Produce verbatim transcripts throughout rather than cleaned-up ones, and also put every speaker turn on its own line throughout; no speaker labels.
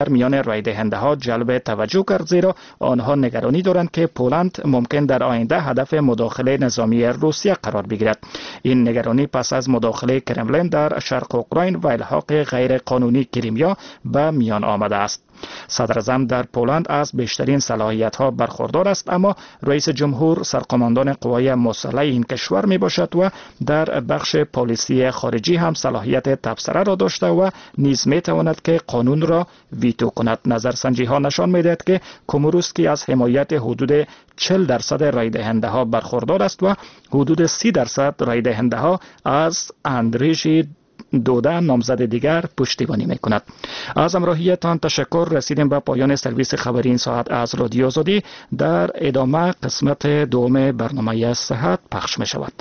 در میان رای دهنده ها جلب توجه کرد، زیرا آنها نگرانی دارند که پولند ممکن در آینده هدف مداخله نظامی روسیه قرار بگیرد. این نگرانی پس از مداخله کرملین در شرق اوکراین و الحاق غیر قانونی کریمیا به میان آمده است. صدر اعظم در پولند از بیشترین صلاحیت ها برخوردار است، اما رئیس جمهور سرقماندان قوای مسلح این کشور می باشد و در بخش پالیسی خارجی هم صلاحیت تبصره را داشته و نیز می تواند که قانون را ویتو کند. نظرسنجی ها نشان می دهد که کوموروسکی از حمایت حدود چهل درصد رای دهنده ها برخوردار است و حدود سی درصد رای دهنده ها از اندریژ دوده نامزد دیگر پشتیبانی می کند. از همراهیتان تشکر. رسیدیم به پایان سرویس خبری این ساعت از رادیو آزادی. در ادامه قسمت دوم برنامه صحت پخش می شود.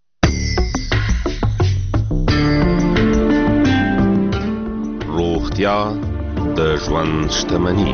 روغتیا د ژوند شتمني.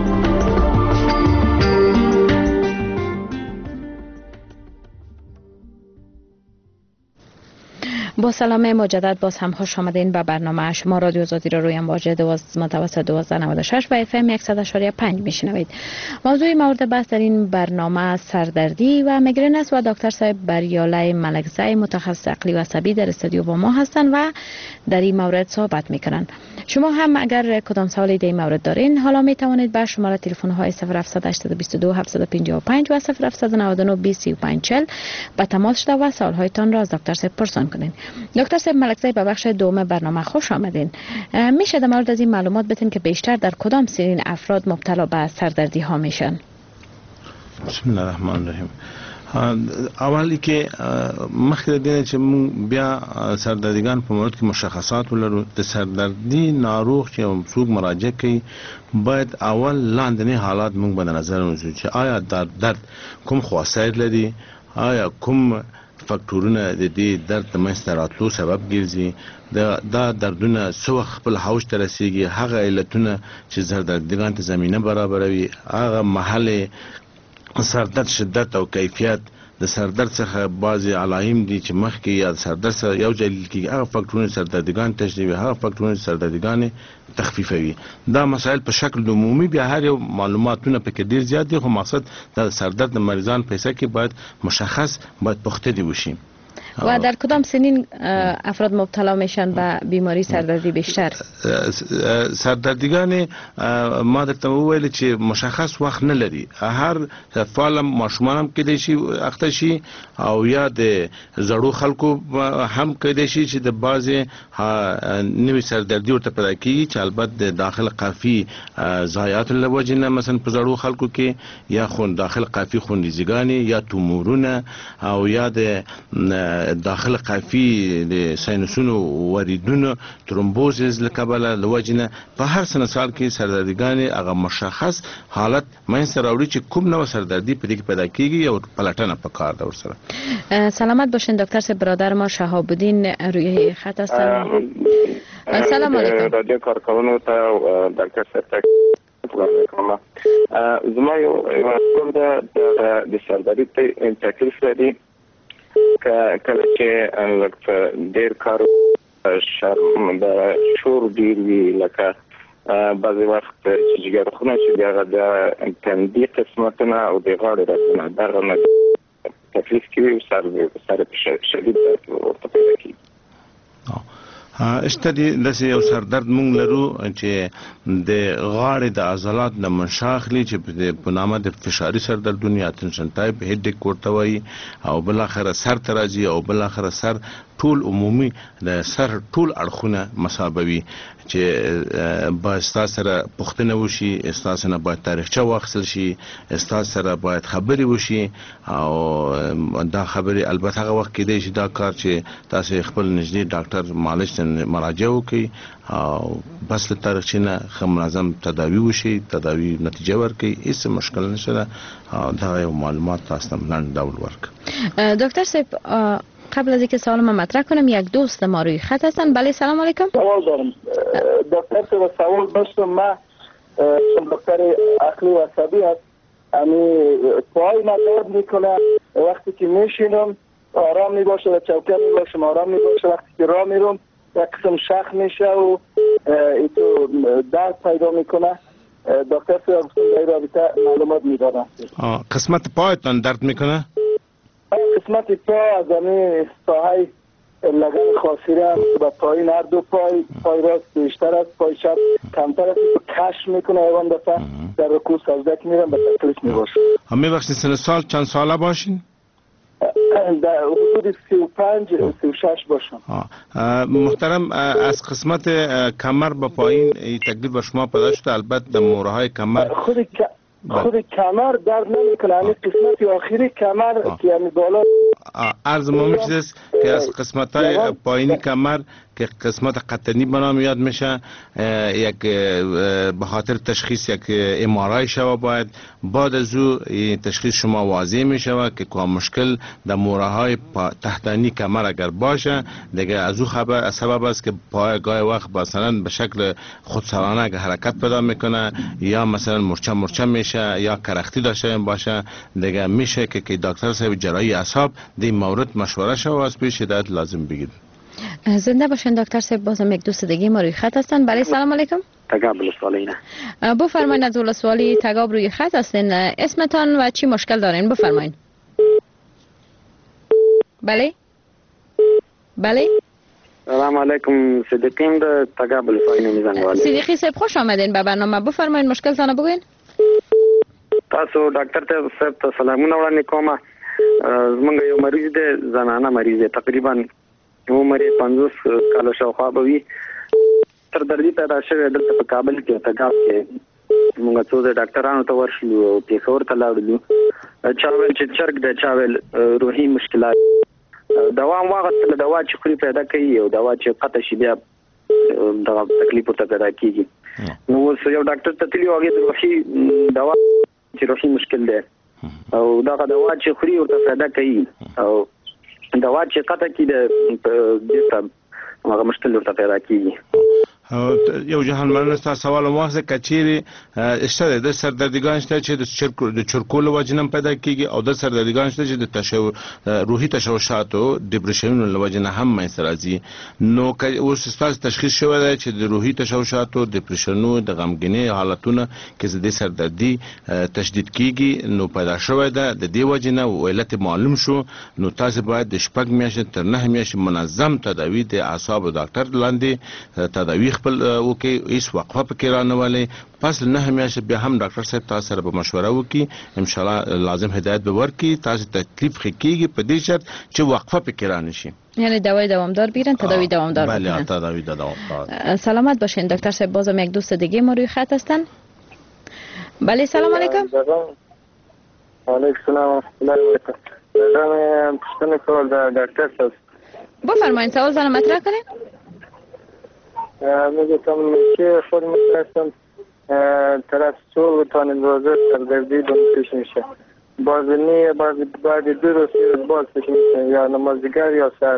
با سلام مجدد باز هم خوش آمدین به برنامه شما رادیو آزادی را روی امواج متوسط دوازده نود و شش و اف ام صد و شش و پنج میشنوید. موضوع مورد بحث در این برنامه سردردی و میگرن است و دکتر صاحب بریاله ملکزی متخصص عقلی و عصبی در استودیو با ما هستند و در این مورد صحبت میکنن. شما هم اگر کدام سوالی در این مورد دارین حالا می توانید به شماره تلفن های صفر هفت هشت دو دو هفت پنج پنج و صفر هفت نه نه بیست سی و پنج چهل به تماس شده و سوال هایتان را از دکتر صاحب پرسان کنید. دکتر صاحب ملکزی به بخش دوم برنامه خوش آمدین. میشه در مورد از این معلومات بدین که بیشتر در کدام سنین افراد مبتلا به سردردی ها میشن؟
بسم الله الرحمن الرحیم. اولی که مخکې دینه چې مونږ بیا سردردیګان په مورد کې مشخصات ولرو. د سردردي ناروغ چې څوک مراجعه کوي باید اول لاندنی حالات مونږ به نظر ونیسو چې آیا در درد کوم خواصایت لري، آیا کوم فاکتورونه د دې درد د منځته راتلو سبب ګرځي، دا دردونه څه وخت خپل حوج ته رسیږي، هغه علتونه چې سردردیګان ته زمینه برابروي، هغه محل سردرد شدت او کیفیت، د سردرد څخه بعضی علایم دي چې مخکې یا سردرد سره یو ځای لیدل کېږي، هغه فاکتورونه سردردیګان تشدیدوي، هغه فاکتورونه سردردیګان تخفیفوي. دا مسائل په شکل عمومي بیا هر یو معلوماتونه پکې ډیر زیات دي، خو مقصد د سردرد د مریضان په حصه کې باید مشخص باید پخته دی وشي.
و در کدام سنین افراد مبتلا میشن به بیماری سردردی بیشتر؟
سردردیگان ما درته وویل چې مشخص وخت نه لري، هر فعال ماشومان هم کېدای شي اخته شي او یا د زړو خلکو هم کېدای شي چې د بعضې نوې سردردي ورته پیدا کېږي چې البته د داخل قافي ضایعاتو له وجې نه مثلا په زړو خلکو کې یا خون داخل قافي خونریزګانې یا تومورونه او یا د داخل قافي د ساینسونو وریدونو ترومبوزز لکبله لوجنه په هر سن سال کې سردردیګانې هغه مشخص حالت منځ راوړي چې کوم نوع سردردی په دې کې پیدا کیږي او پلټنه پکار ده ورسره.
سلامت باشین دکتر صاحب. برادر ما شهاب الدین روی خط هستن. سلام علیکم.
رادیو کارکوونکو ته دکتر صاحب وکړم. زما یو سوال ده د سردردی تکلیف لري که کله چې ډېر کار شرم د شور ډېر وي، لکه بعضې وخت چې جګرخونه چې د هغه د تندي قسمتونه او د غاړې رګونه دغه نه تکلیف کوي، سر شدید درد ورته پیدا کېږي.
اشته دي داسې یو سردرد مونږ لرو چې د غاړې د عضلات نه منشا اخلي چې په نامه د فشاري سردردونه یا ټنشن ټایپ هیډیک ورته وایي، او بالاخره سر ته راځي او بالاخره سر ټول عمومي د سر ټول اړخونه مسابوي چې باید ستاسو سره پوښتنه وشي، ستاسو نه باید تاریخچه واخیستل شي، ستاسو سره باید خبرې وشي او دا خبرې البته هغه وخت کېدای شي دا کار چې تاسو خپل نږدې ډاکټر معالج ته مراجعه وکړئ او بس له تاریخچې نه ښه منظم تداوي وشي، تداوي نتیجه ورکړي، هیڅ مشکل نشته. دا یو معلومات تاسو ته لنډ ډول ورکړم.
دکتر صاحب قبل از اینکه سوالم مطرح کنم یک دوست ما روی خط هستن. بله سلام علیکم.
سوال دارم دکتر صاحب. سوال داشتم. من دکتر عقلی و عصبی هست، امی پای ما درد میکنه وقتی که میشینم آرام میباشه و چوکر میباشم آرام میباشه، وقتی که راه میرم یک قسم شخ میشه و ایتو درد پیدا میکنه دکتر صاحب در رابطه معلومات میدادم.
قسمت پایتان درد میکنه؟
قسمت پا از همین ساحه لگن خاصیره و پایین هر دو پای، پای راست بیشتر است، پای چپ کمتر است، کش میکنه ایوان دفعه در رکوع سجده که میرم به تکلیف میباشه.
همه بخشی سن سال چند ساله باشین؟
در حدود سی و پنج سی و شش باشم.
محترم، از قسمت کمر به پایین تکلیف به شما پیدا شده؟ البته در موره های کمر
خود خود کمر درد نمیکنه، همین قسمت آخری کمر که یعنی بالا
عرض ما میشه که از قسمت های پایینی کمر که قسمت قطنی بنا میاد میشه، یک به خاطر تشخیص یک ام آر آی شوه، باید بعد از او تشخیص شما واضح میشه که که مشکل در موره های تحتانی کمر اگر باشه دیگه از او خبر سبب است که پای گاهی وقت مثلا به شکل خودسرانه که حرکت پیدا میکنه یا مثلا مرچه مرچه میشه یا کرختی داشته باشه، دیگه میشه که که دکتر صاحب جراحی اعصاب در این مورد مشوره شوه و از پیش هدایت لازم بگیرید.
زنده باشین دکتر صاحب. بازم یک دوست دیگه ما روی خط هستن. بله سلام علیکم.
تگاب لسوالینا.
بفرمایید از ولسوالی تگاب روی خط هستین. اسمتان و چی مشکل دارین بفرمایید. بله بله
سلام علیکم. صدیقیم در تگاب لسوالی میزنوالی.
صدیقی صاحب خوش آمدین به برنامه. بفرمایید مشکل تانو بگوین.
تاسو ډاکټر ته صاحب ته سلامونه وړاندې کوم. زمونږ یو مریض دی، زنانه مریض دی، تقریبا عمر یې پنځوس کاله شاوخوا به وي. سردردي پیدا شوې دلته په کابل کې تګاب کې. موږ څو د ډاکټرانو ته ورشلو او پېښور ته لاړلو. چا ویل چې چرګ دی، چا ویل روحي مشکلات. دوا هم واغستله، دوا چې خوري پیدا کوي او دوا چې قطع شي بیا دغه تکلیف ورته پیدا کېږي. نو اوس یو ډاکټر ته تللي و، هغې د روحي دوا چې روحي مشکل دی او دغه دوا چې خوري ورته پیدا کوي او دوا چې قطع کړي د هغه مشکل ورته پیدا کېږي.
یو جهان مننه ستاسو سوال مواخذه کچيري اشته د سردردګان شته چې د چرکو د چرکول وجنم پیدا کیږي او د سردردګان شته چې د تشو روحي تشوشاتو ډیپریشن لوجنه هم مې راځي. نو اوس ستاسو تشخیص شوی دی چې د روحي تشوشاتو ډیپریشنو د غمګینۍ حالتونه کې د سردردي تشدید کیږي نو پیدا شوی دی. د دې وجنه علت معلوم شو نو تاسو باید د شپږ میاشتې تر نه میاشتې منظم تداوی د اعصاب ډاکټر لاندې تداوی خپل وکي، هیڅ وقفه پکې رانه والی. پس نه میاشتې بیا هم ډاکټر صاحب تاسو سره به مشوره وکي، ان شاء الله لازم هدایت به ورکي. تاسو تکلیف خکېږي په دې شرط چې وقفه پکې رانه شي،
یعنی دوای دوامدار بیرن، تداوی دوامدار
بله بله تداوی دوامدار.
سلامت باشین دکتر صاحب. بازم یک دوست دیگه ما روی خط هستن. بله سلام علیکم.
علیکم السلام. پوښتنه کول د ډاکټر صاحب.
بفرمایید سوال زنه مطرح کنید.
میگه تمام که خود میتونستم طرف صبح تا اندازه سردردی دو پیش میشه، باز نی باز بعد دو روز باز پیش میشه، یا نماز دیگر یا سر.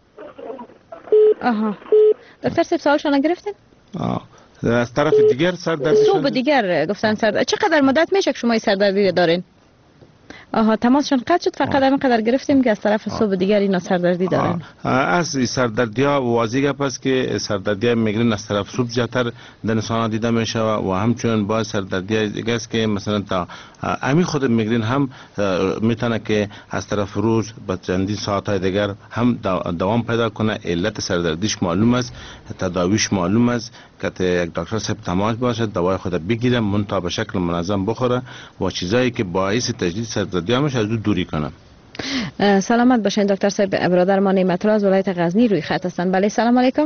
آها دکتر صاحب سوالشون نگرفتین؟
آه از طرف دیگر سردردی
صبح دیگر گفتن سردردی. چقدر مدت میشه که شما سردردی دارین؟ آها تماسشون قطع شد، فقط همین قدر گرفتیم که از طرف صبح دیگر اینا سردردی دارن.
از سردردی ها واضحه پس که سردردی های میگرن از طرف صبح زیادتر در انسان دیده میشه و همچنین با سردردی دیگه است که مثلا تا امی خود میگرن هم میتونه که از طرف روز با چندین ساعت های دیگر هم دوام پیدا کنه. علت سردردیش معلوم است، تداویش معلوم است که یک دکتر صاحب تماس باشه، دوای خود بگیره، منتها به شکل منظم بخوره و چیزایی که باعث تجدید سردردی همش از دو دوری کنم.
سلامت باشین دکتر صاحب. برادر ما نعمت الله از ولایت غزنی روی خط هستن. بله سلام علیکم.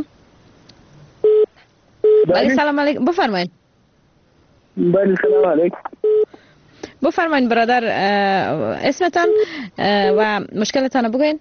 بله سلام علیکم. بفرمایید.
بله سلام علیکم.
بفرمایید برادر اسمتان و مشکلتان بگوین.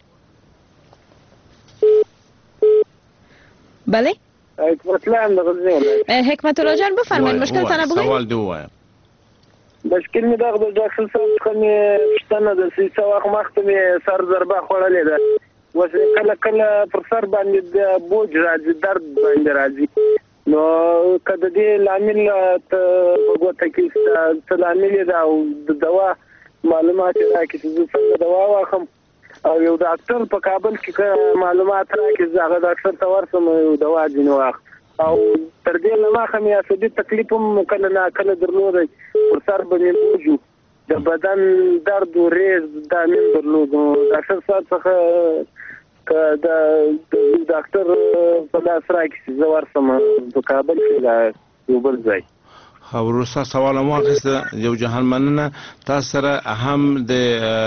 بله
حکمت الله غزنی.
حکمت الله جان بفرمایید مشکلتان بگوین.
سوال دو وایم.
مشکل می دغه د ډاکټر صاحب څخه مې پوښتنه ده چې څه وخت مخکې مې سر ضربه خوړلې ده، اوس کله کله پر سر باندې د بوج راځي، درد باندې راځي. نو که د دې لامل په ګوته کې څه لامل ده او د دوا معلومات راکړي چې زه څنګه دوا واخلم، او یو ډاکټر په کابل کې معلومات راکړي هغه ډاکټر ته ورسم یو دوا ځینې واخلم. او تر دې نه ما خمه اسدي تکلیف هم کله نه کله درلود پر سر باندې موجو د بدن درد او ریز د نن درلود ډاکټر صاحب څخه ک د ډاکټر په لاس راکې زوار سم په کابل کې یو بل ځای
وروسته سوال مو اخیسته یو جهان مننه تاسو سره هم د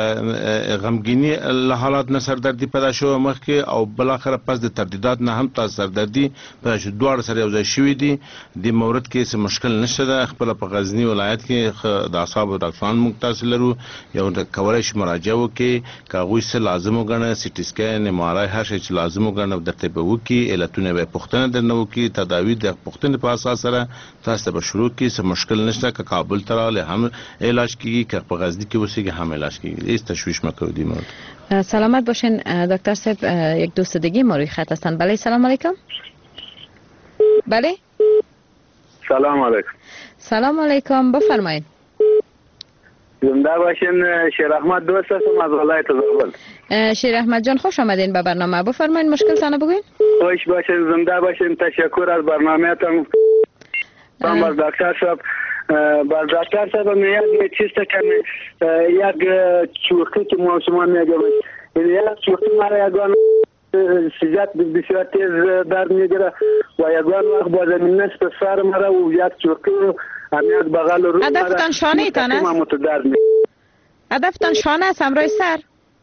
غمګینی له حالات نه سردردي پیدا شو مخکې او بل اخر پس د تردیدات نه هم تاسو سردردي پیدا شو دواړه سره یو ځای شوي دي د مورد کې څه مشکل نشته ده خپل په غزنی ولایت کې د اعصاب ډاکټران موږ تاسو لرو یو کولای شي مراجعه وکړي کاغوي څه لازم وګڼه سی ټي سکین ام ار آی هر شي چې لازم وګڼه درته به وکړي علتونه به پوښتنه درنه وکړي تداوی د پوښتنې په اساس سره تاسو به شروع کړئ مشکل نشته که کابل تراله هم علاج کیږي که په غزنی کې وسیږي هم علاج کیږي هیڅ تشویش مکو دی مورد
سلامت باشین دکتر صاحب یک دوست دیگه ما روی خط هستن بله سلام علیکم بله
سلام علیکم
سلام علیکم بفرمایید
زنده باشین شیر احمد دوست هستم از ولایت زابل
شیر احمد جان خوش آمدین به برنامه بفرمایید مشکل تانو بگوین
خوش باشین زنده باشین تشکر از برنامه‌تان من با دکتر صاحب با دکتر صاحب میاد چیز کنه یک چوکی که موسمان میگم این یک چوکی مرا یگان سیجات بسیار تیز درد میگیره و یگان وقت با زمین نصف سر مرا و یک چوکی هم یک بغل رو مرا
هدفتان شانه تان است؟ هدفتان شانه است همراه سر؟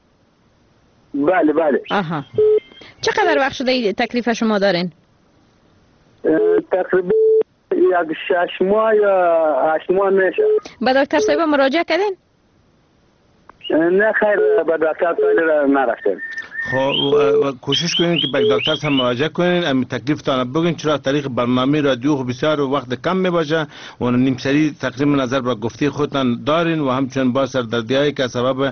بله بله
آها چقدر وقت شده تکلیف شما دارین؟
تقریبا یک شش ماه یا هشت ماه میشه.
به دکتر صاحب مراجعه کردین؟
نه خیر به دکتر صاحب نرفتیم.
خب کوشش کنین که به دکتر صاحب مراجعه کنین امی تکلیفتان بگین چرا طریق برنامه رادیو خب بسیار وقت کم میباشه و نیم سری تقریبا نظر به گفته خودتان دارین و همچنین با سردردیایی که سبب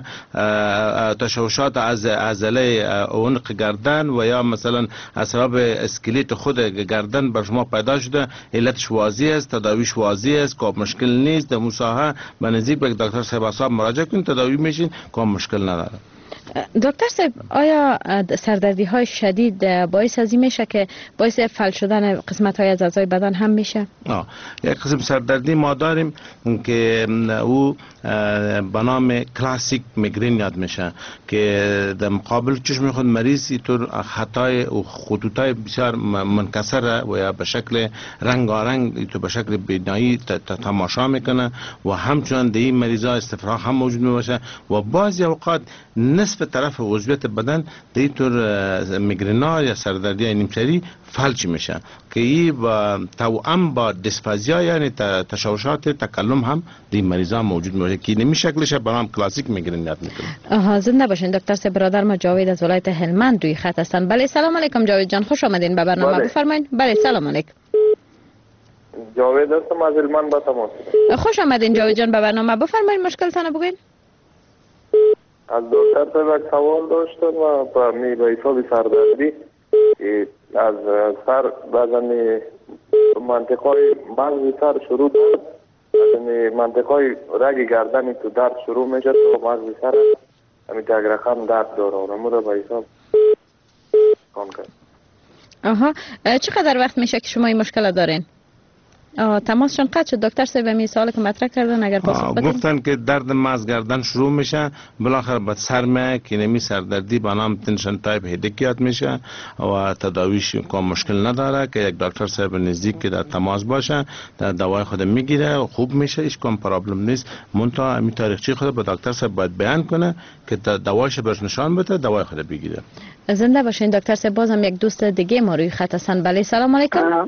تشوشات از عضله عنق گردن و یا مثلا از سبب اسکلت خود گردن بر شما پیدا شده علتش واضح است تداویش واضح است که مشکل نیست در مساحه به نزدیک به دکتر صاحب اعصاب مراجعه کنین تداوی میشین که مشکل نداره.
دکتر صاحب آیا سردردی های شدید باعث ازی میشه که باعث فلج شدن قسمت های از اعضای بدن هم میشه؟
آه یک قسم سردردی ما داریم که او به نام کلاسیک میگرین یاد میشه که در مقابل چشم خود مریض اینطور خطای و خطوطای بسیار منکسر و یا به شکل رنگارنگ اینطور به شکل بینایی تماشا میکنه و همچنان در این مریضا استفراغ هم موجود میباشه و بعضی اوقات نصف طرف عضویت بدن دیتور میگرنا یا سردردی نیمسری فلج میشه که این با توأم با دیسفازیا یعنی تشوشات تکلم هم در مریضا موجود میشه که نمی شکلش به نام کلاسیک میگرن یاد میکنه.
آها زنده باشین دکتر صاحب برادر ما جاوید از ولایت هلمند روی خط هستن. بله سلام علیکم جاوید جان خوش آمدین به برنامه بله. بفرمایید. بله سلام علیکم.
جاوید هستم از هلمند با تماس.
خوش آمدین جاوید جان به برنامه بفرمایید مشکل تانو بگوین.
از دکتر صاحب یک سوال داشتم و با می به حساب سردردی از سر بعضی منطقه مغز سر شروع درد از منطقه رگ گردن تو درد شروع میشه تو مغز سر همین یک رقم درد داره اونمو رو به حساب کن کرد.
آها چقدر وقت میشه که شما این مشکل دارین؟ آه تماسشون قطع شد دکتر صاحب می سوالی که مطرح کردن اگر پاسخ بدین
گفتن که درد مغز گردن شروع میشه بالاخره به سر میاد که نمی سردردی به نام تنشن تایپ هدکیات میشه و تداویش کم مشکل نداره که یک دکتر صاحب نزدیک که در تماس باشه در دوای خود میگیره و خوب میشه هیچ کم پرابلم نیست منتها می تاریخچه خود به دکتر صاحب باید بیان کنه که دوایش برش نشان بده دوای خود بگیره.
زنده باشین دکتر صاحب بازم یک دوست دیگه ما روی خط هستن. بله سلام علیکم.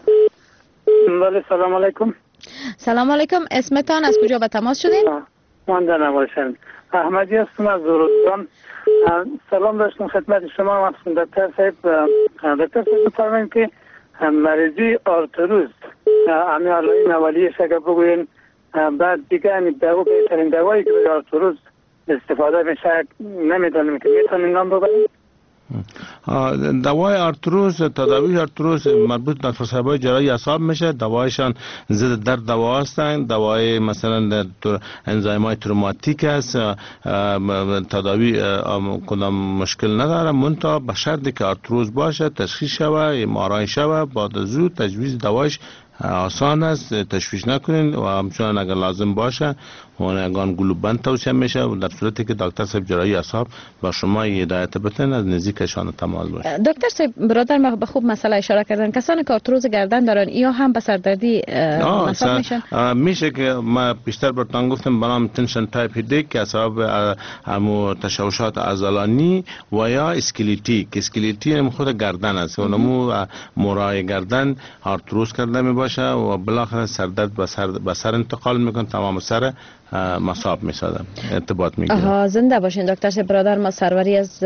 بله سلام علیکم.
سلام علیکم اسمتان از کجا به تماس شدین؟
من در نباشم احمدی هستم از زورستان. سلام داشتم خدمت شما دکتر صاحب. دکتر صاحب فرمایید که مریضی آرتروز امی علائم اولیه شکر بگوین بعد دیگه امی دوا بهترین دوایی که به آرتروز استفاده میشه نمیدانیم که میتونیم نام ببریم.
دوای آرتروز، تداوی آرتروز مربوط به دکتر صاحبای جراحی اعصاب میشه. دوایشان ضد درد دوا هستند. دوای مثلا انزایمای تروماتیک است. تداوی کدام مشکل نداره، منتها به شرطی که آرتروز باشه، تشخیص شوه، ام آر آی شوه، بعد از او تجویز دوایش آسان است. تشویش نکنین و همچنان اگر لازم باشه اون گلوبند توصیه میشه و در صورتی که دکتر صاحب جراحی اعصاب با شما هدایت بتن از نزدیکشان تماس باشه.
دکتر صاحب برادر ما به خوب مسئله اشاره کردن. کسانی که آرتروز گردن دارن یا هم به سردردی مصاب میشن؟
میشه که ما بیشتر براتون گفتم برام تنشن تایپ هیدیک که سبب همو تشوشات عضلانی و یا اسکلیتی که اسکلیتی هم خود گردن است و نمو مورای گردن آرتروز کرده می باشه و بالاخره سردرد به سر به سر انتقال میکنه، تمام سر مصاب میسازه، ارتباط میگیره.
آها زنده باشین دکتر صاحب. برادر ما سروری از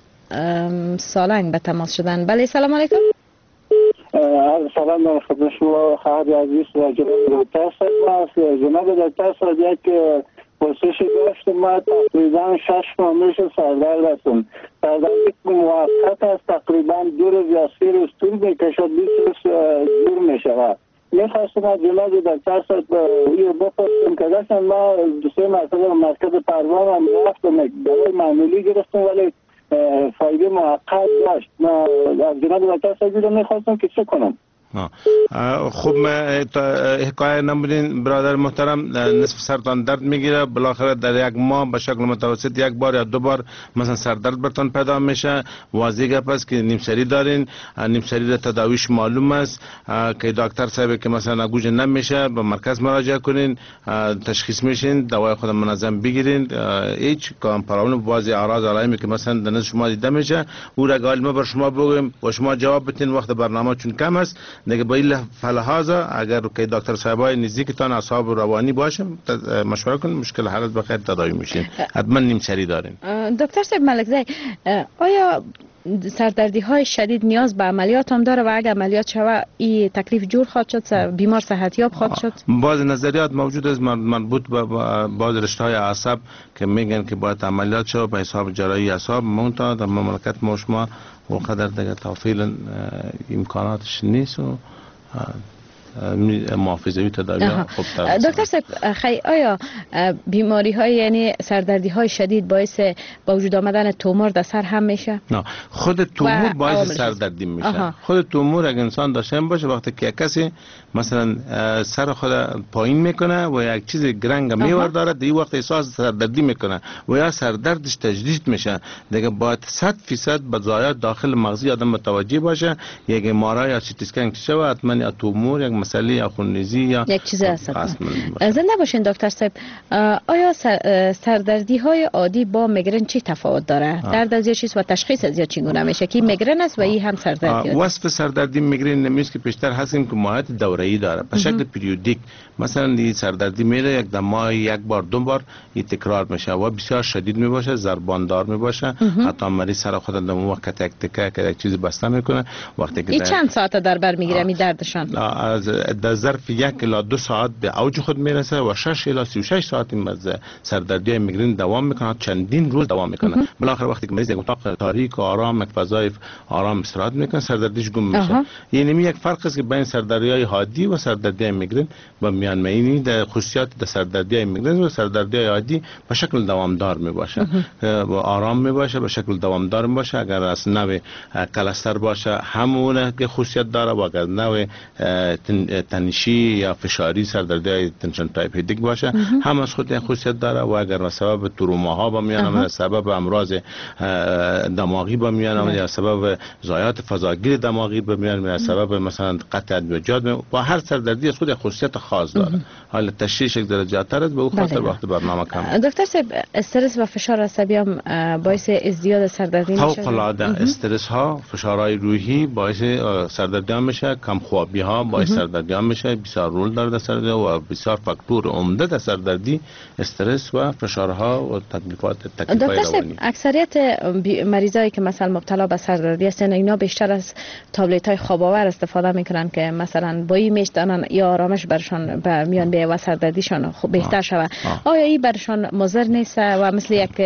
سالنگ به تماس شدن. بله سلام علیکم.
سلام به خدمت شما خواهر عزیز و جناب دکتر صاحب. جناب دکتر صاحب یک پرسشی داشتم. ما تقریبا شش ماه میشه سردرد هستم. سردردی که موقت است، تقریبا دو روز یا سه روز طول میکشد، بیست روز دور میشود. میخواستم از جناب دکتر صاحب یه بپرسم که داشتم ما دو سه مرتبه مرکز پروان هم رفتم، دوائی معمولی گرفتم ولی فایده موقت داشت. ما از جناب دکتر صاحب میخواستم که چه کنم.
خوب حکایت نمودین برادر محترم. نصف سرتان درد میگیره، بالاخره در یک ماه به شکل متوسط یک بار یا دو بار مثلا سردرد برتان پیدا میشه. واضح گپ است که نیم سری دارین. نیم سری را تداویش معلوم است که دکتر صاحب که مثلا گوش نمیشه به مرکز مراجعه کنین، تشخیص میشین، دوای خود منظم بگیرین. هیچ کام پرابلم بعضی اعراض علائمی که مثلا در نزد شما دیده میشه او را گال ما بر شما بگیم و شما جواب بدین. وقت برنامه چون کم است دیگه با این فلحاظا اگر که دکتر صاحبای نزدیکتان اعصاب روانی باشه مشوره کنید، مشکل حل بخیر تداوی میشین. حتما نیم سری دارین.
دکتر صاحب ملکزی، آیا سردردی های شدید نیاز به عملیات هم داره و اگر عملیات شوه این تکلیف جور خواهد شد، بیمار صحتیاب خواهد شد؟
بعض نظریات موجود است مربوط به بعض رشته های اعصاب که میگن که باید عملیات شوه به حساب جراحی اعصاب. منتها در مملکت ما شما وقدر دیگه تفصیلا امکاناتش نیست و محافظوی تداوی خوب تر.
دکتر صاحب خی آیا بیماری های یعنی سردردی های شدید باعث با وجود آمدن تومور در سر هم میشه؟
نه، خود تومور باعث سردردی میشه. آها. خود تومور اگه انسان داشته باشه وقتی که کسی مثلا سر خود پایین میکنه و یک چیز گرنگ میور داره، دی وقت احساس سردردی میکنه و یا سردردش تجدید میشه دیگه باید صد درصد به ضایعات داخل مغزی آدم متوجه باشه. یک ام آر آی یا سی تی اسکن شوه حتما یا تومور یک مسئله یا خونریزی یا
یک چیز هست. زنده باشین دکتر صاحب. آیا سردردی های عادی با میگرن چی تفاوت داره؟ درد از یه چیز و تشخیص از یه چگونه میشه که میگرن است و این هم سردردی است؟
وصف سردردی میگرن نمیست که پیشتر هستیم که ماهیت دوره‌ای داره به شکل پریودیک. مثلا این سردردی میره یک دم یک بار دو بار این تکرار میشه و بسیار شدید میباشه، ضرباندار میباشه. حتی مریض سر خود در وقت یک تکه که یک چیز بسته میکنه. وقتی که
چند ساعت در بر میگیره می دردشان؟
از در ظرف یک الی دو ساعت به اوج خود میرسه و شش الی سی و شش ساعت از سردردی میگرن دوام میکنه، چندین روز دوام میکنه. بالاخره وقتی که مریض یک اتاق تاریک و آرام، یک فضای آرام استراحت میکنه، سردردیش گم میشه. یعنی یک فرق است که بین سردردی عادی و سردردی میگرن و میان مینی در خصوصیات در سردردی میگرن و سردردی عادی به شکل دوامدار میباشه و آرام میباشه، به شکل دوامدار میباشه. اگر از نوع کلستر باشه همون که خصوصیت داره و اگر نوع تنشی یا فشاری سردردی تنشن تایپ هیدیک باشه هم از خود خصوصیت داره و اگر به سبب تروماها با میان یا سبب امراض دماغی با میان یا سبب ضایعات فضاگیر دماغی با میان یا سبب مثلا قطع ادویه‌جات و هر سردردی از خود خصوصیت خاص داره. حالا تشخیص یک درجه تر است به اون خاطر وقت برنامه کم.
دکتر صاحب استرس و فشار عصبی هم باعث ازدیاد سردردی میشه؟
فوق العاده استرس ها، فشارهای روحی باعث سردردی میشه، کم خوابی ها باعث سردردی سردردی ها میشه. بسیار رول داره در سردردی و بسیار فاکتور عمده در سردردی استرس و فشارها و تکلیفات تکلیف‌های روانی.
اکثریت مریضایی که مثلا مبتلا به سردردی هستن اینا بیشتر از تابلت های خواب آور استفاده میکنن که مثلا با این میشتنن یا آرامش برشان به میان بیه و سردردیشان خوب بهتر شود. آیا این برشان مضر نیست و مثل یک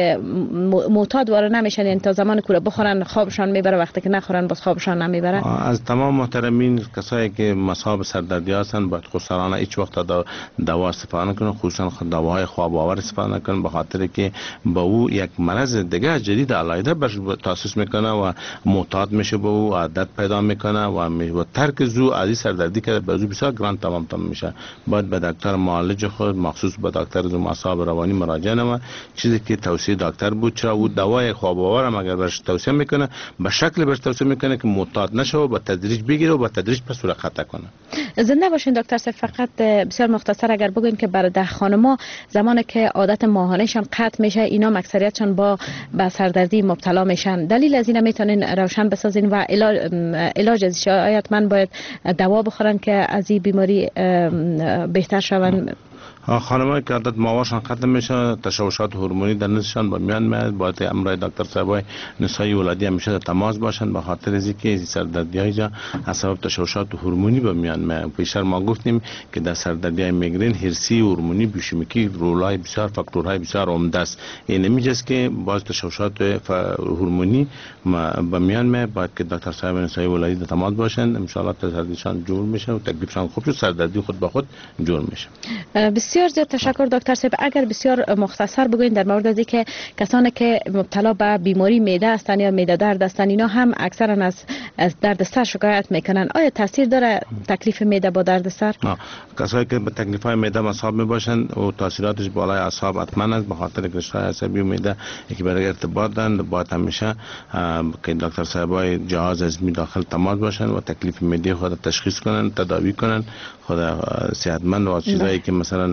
معتاد وارد نمیشن، یعنی تا زمان کوره بخورن خوابشان میبره، وقتی که نخورن باز خوابشان نمیبره؟
از تمام محترمین کسایی که مصاب سردردی هستن باید خودسرانه هیچ وقت دوا استفاده نکنن، خصوصا دواهای خواب آور استفاده نکنن، به خاطر که با او یک مرض دیگه جدید علاوه بر تاسیس میکنه و معتاد میشه، به او عادت پیدا میکنه و ترک زو از این سردردی که به زو بسیار گران تمام تمام میشه. باید به دکتر معالج خود مخصوص به دکتر مصاب روانی مراجعه نماید. چیزی که توصیه دکتر بود، چرا او دوای خواب آور هم اگر برش توصیه میکنه به شکل برش توصیه میکنه که معتاد نشه و با تدریج بگیره و با تدریج پس رو خطا کنه.
زنده باشین دکتر صاحب. فقط بسیار مختصر اگر بگوین که برای ده خانما زمانی که عادت ماهانهشان قطع میشه اینا اکثریتشان با به سردردی مبتلا میشن، دلیل از اینا میتونین روشن بسازین و علاج علاج از شاید من باید دوا بخورن که از این بیماری بهتر شون؟
خانمایی که عادت ماهانهشان قطع میشه، تشوشات هورمونی در نزدشان با میان میاد، باید امرای دکتر صاحبای نسایی ولادی همیشه در تماس باشن به خاطر از اینکه سردردی های جا از سبب تشوشات هورمونی با میان میاد. پیشتر ما گفتیم که در سردردی های میگرن هرسی هورمونی بیوشیمیکی رولای بسیار فاکتورهای بسیار عمده است. این نمیجاست که باز تشوشات هورمونی با میان میاد، باید که دکتر صاحب نسایی ولادی در تماس باشن، ان شاء الله سردردیشان جور میشه و تکلیفشان خوب شد، سردردی خود به خود جور میشه.
بسیار زیاد تشکر دکتر صاحب. اگر بسیار مختصر بگوین در مورد از اینکه کسانی که مبتلا به بیماری معده هستند یا معده درد هستند اینا هم اکثرا از از درد سر شکایت میکنن، آیا تاثیر داره تکلیف معده با درد سر؟
کسایی که به تکلیف های معده مصاب میباشن و تاثیراتش بالای اعصاب حتما است، به خاطر رشته عصبی و معده که برای ارتباط دارند، باید همیشه که دکتر صاحبای جهاز هضمی داخل تماس باشن و تکلیف معده خود تشخیص کنن، تداوی کنن، خود صحتمند و چیزایی که مثلا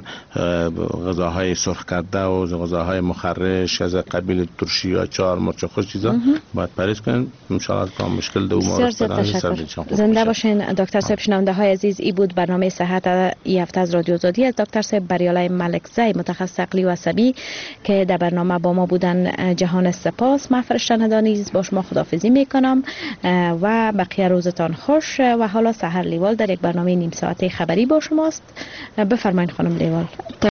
غذاهای سرخ کرده و غذاهای مخرش از قبیل ترشی یا چهار مرچ خوش چیزا باید پرهیز کنن. ان شاء الله تا مشکل دو مورد
زنده باشین دکتر صاحب. شنونده های عزیز، ای بود برنامه صحت این هفته از رادیو آزادی از دکتر صاحب بریالای ملکزی، متخصص عقلی و عصبی که در برنامه با ما بودن. جهان سپاس. من فرشته ندانیز با شما خداحافظی میکنم و بقیه روزتان خوش. و حالا سحر لیوال در یک برنامه نیم ساعته خبری با شماست. بفرمایید خانم لیوال.